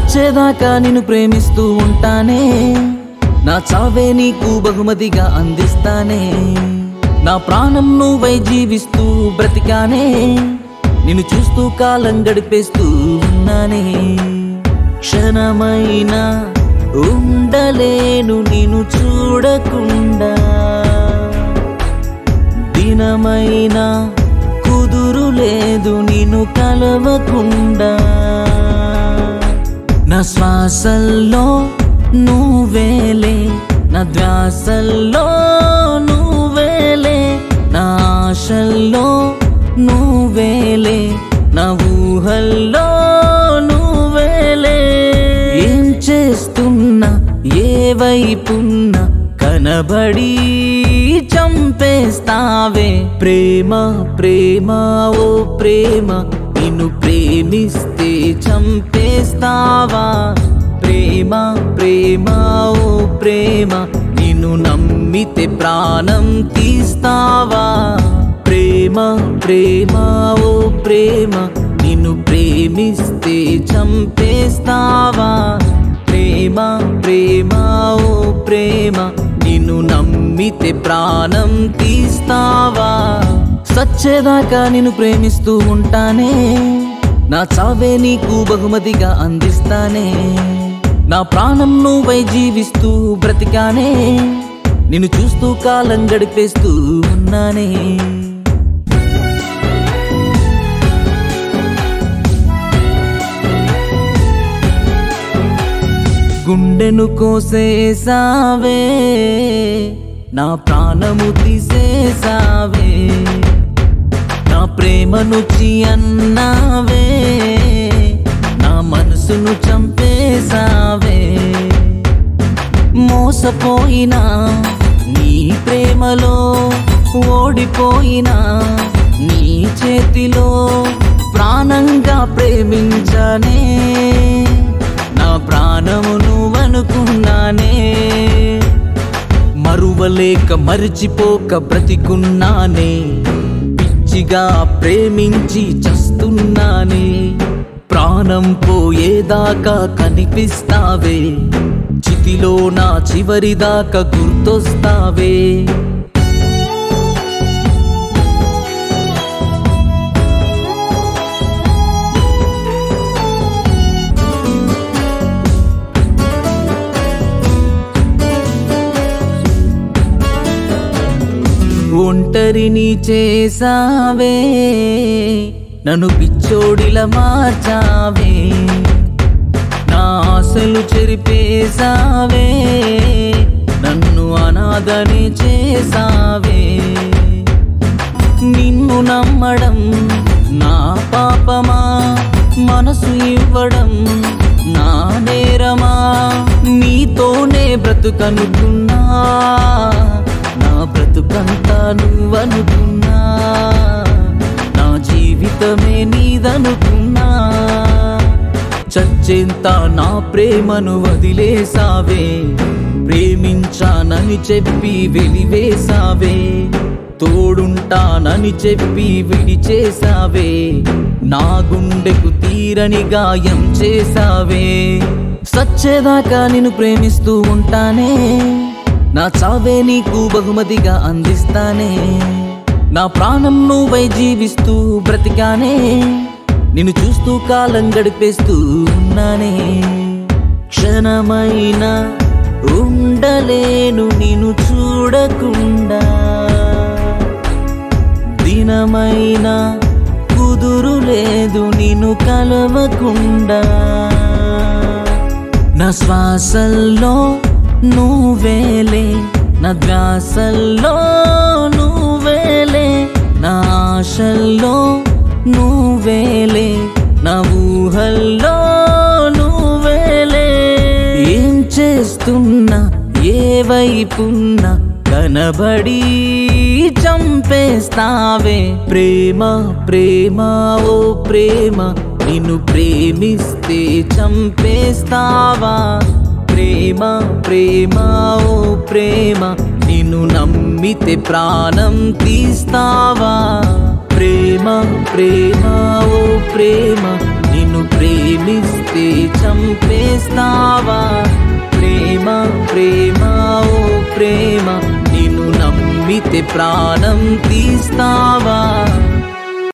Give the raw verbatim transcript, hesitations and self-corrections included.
సచ్చేదాకా నిన్ను ప్రేమిస్తూ ఉంటానే, నా చావే నీకు బహుమతిగా అందిస్తానే. నా ప్రాణం నువ్వై జీవిస్తూ బ్రతికానే, నిన్ను చూస్తూ కాలం గడిపేస్తూ ఉన్నానే. క్షణమైనా ఉండలేను నిన్ను చూడకుండా, దినమైనా కుదురు లేదు నిన్ను కలవకుండా. నా శ్వాసల్లో నువ్వేలే, నా ధ్యాసల్లో నువ్వేలే, నా ఆశల్లో నువ్వేలే, నా ఊహల్లో నువ్వేలే. ఏం చేస్తున్నా ఏ వైపున్నా కనబడి చంపేస్తావే. ప్రేమ ప్రేమ ఓ ప్రేమ, నిన్ను ప్రేమిస్తే చంపేస్తావా. ప్రేమ ప్రేమ ఓ ప్రేమ, నిన్ను నమ్మితే ప్రాణం తీస్తావా. ప్రేమ ప్రేమ ఓ ప్రేమ, నిన్ను ప్రేమిస్తే చంపేస్తావా. ప్రేమ ప్రేమ ఓ ప్రేమ, నిన్ను నమ్మితే ప్రాణం తీస్తావా. సచ్చేదాకా నిన్ను ప్రేమిస్తూ ఉంటానే, నా చావే నీకు బహుమతిగా అందిస్తానే. నా ప్రాణం నువ్వై జీవిస్తూ బ్రతికానే, నిన్ను చూస్తూ కాలం గడిపేస్తూ ఉన్నానే. గుండెను కోసేసావే, నా ప్రాణము తీసేసావే. నా ప్రేమను చి అన్నావే, నా మనసును చంపేసావే. మోసపోయినా నీ ప్రేమలో ఓడిపోయినా, నీ చేతిలో ప్రాణంగా ప్రేమించానే. నా ప్రాణము నువ్వనుకున్నానే, మరువలేక మరిచిపోక బ్రతికున్నానే. పిచ్చిగా ప్రేమించి చస్తున్నానే, ప్రాణం పోయేదాకా కనిపిస్తావే. చితిలో నా చివరిదాకా గుర్తొస్తావే. ఒంటరిని చేసావే, నన్ను పిచ్చోడిలా మార్చావే. నా ఆశలు చెరిపేసావే, నన్ను అనాథని చేసావే. నిన్ను నమ్మడం నా పాపమా, మనసు ఇవ్వడం నా నేరమా. నీతోనే బ్రతుకనుకున్నా, నా బ్రతుకంతా నువ్వనుకున్నా. నా జీవితమే నీదనుకున్నా. చచ్చేంత నా ప్రేమను వదిలేసావే, ప్రేమించానని చెప్పి వెలివేసావే. తోడుంటానని చెప్పి విడిచేసావే, నా గుండెకు తీరని గాయం చేసావే. సచ్చేదాకా నిన్ను ప్రేమిస్తూ ఉంటానే, నా చావే నీకు బహుమతిగా అందిస్తానే. నా ప్రాణం నువ్వై జీవిస్తూ బ్రతికానే, నిన్ను చూస్తూ కాలం గడిపేస్తూ ఉన్నానే. క్షణమైనా ఉండలేను నిన్ను చూడకుండా, దినమైనా కుదురు లేదు నిన్ను కలవకుండా. నా శ్వాసల్లో నువ్వేలే, నా ధ్యాసల్లో నువ్వేలే, నా ఆశల్లో నువ్వేలే, నా ఊహల్లో నువ్వేలే. ఏం చేస్తున్నా ఏ వైపున్నా కనబడి చంపేస్తావే. ప్రేమ ప్రేమ ఓ ప్రేమ, నిన్ను ప్రేమిస్తే చంపేస్తావా. ప్రేమ ప్రేమ ఓ ప్రేమ, నిన్ను నమ్మితే ప్రాణం తీస్తావా. ప్రేమ ప్రేమ ఓ ప్రేమ, నిన్ను ప్రేమిస్తే ప్రేమిస్తే చంపేస్తావా? ప్రేమ ప్రేమ ఓ ప్రేమ, నిన్ను నమ్మితే ప్రాణం తీస్తావా?